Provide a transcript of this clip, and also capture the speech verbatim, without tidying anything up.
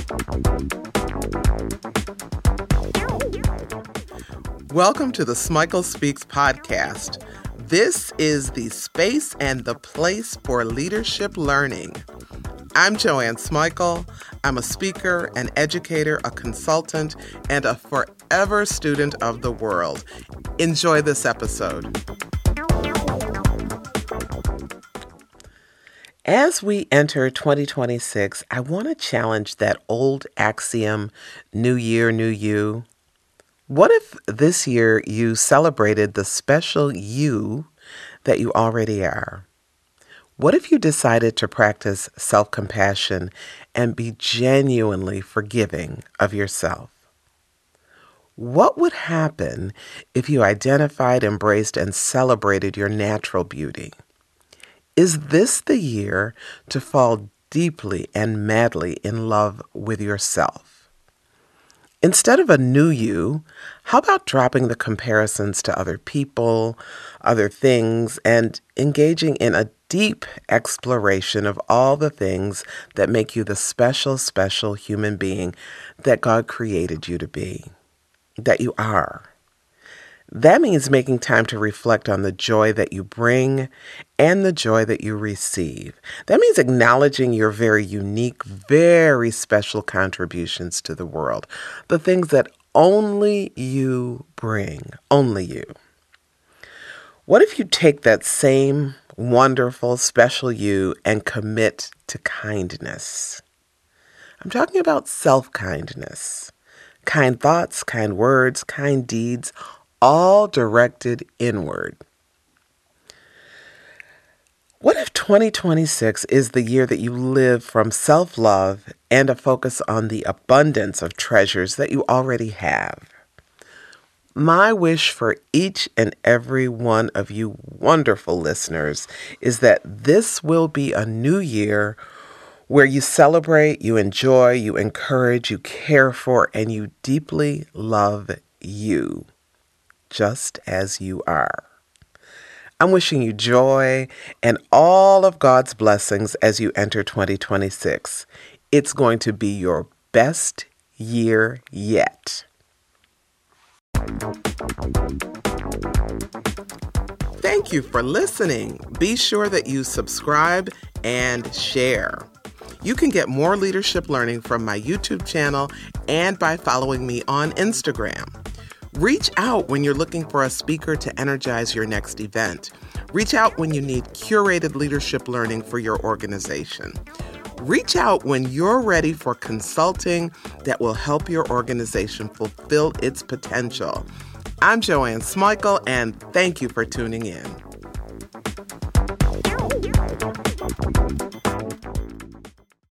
Welcome to the Smikle Speaks podcast. This is the space and the place for leadership learning. I'm Joanne Smikle. I'm a speaker, an educator, a consultant, and a forever student of the world. Enjoy this episode. As we enter twenty twenty-six, I want to challenge that old axiom, New Year, New You. What if this year you celebrated the special you that you already are? What if you decided to practice self-compassion and be genuinely forgiving of yourself? What would happen if you identified, embraced, and celebrated your natural beauty? Is this the year to fall deeply and madly in love with yourself? Instead of a new you, how about dropping the comparisons to other people, other things, and engaging in a deep exploration of all the things that make you the special, special human being that God created you to be, that you are? That means making time to reflect on the joy that you bring and the joy that you receive. That means acknowledging your very unique, very special contributions to the world, the things that only you bring, only you. What if you take that same wonderful, special you and commit to kindness? I'm talking about self-kindness, kind thoughts, kind words, kind deeds, all directed inward. What if twenty twenty-six is the year that you live from self-love and a focus on the abundance of treasures that you already have? My wish for each and every one of you wonderful listeners is that this will be a new year where you celebrate, you enjoy, you encourage, you care for, and you deeply love you, just as you are. I'm wishing you joy and all of God's blessings as you enter twenty twenty-six. It's going to be your best year yet. Thank you for listening. Be sure that you subscribe and share. You can get more leadership learning from my YouTube channel and by following me on Instagram. Reach out when you're looking for a speaker to energize your next event. Reach out when you need curated leadership learning for your organization. Reach out when you're ready for consulting that will help your organization fulfill its potential. I'm Joanne Smikle, and thank you for tuning in.